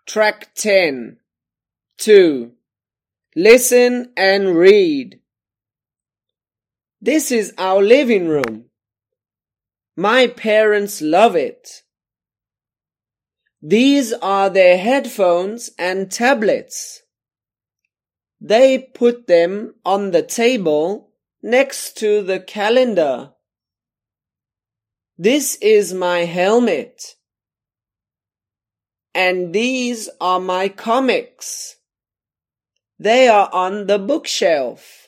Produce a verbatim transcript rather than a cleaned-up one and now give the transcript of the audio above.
Track ten. two. Listen and read. This is our living room. My parents love it. These are their headphones and tablets. They put them on the table next to the calendar. This is my helmet. And these are my comics. They are on the bookshelf.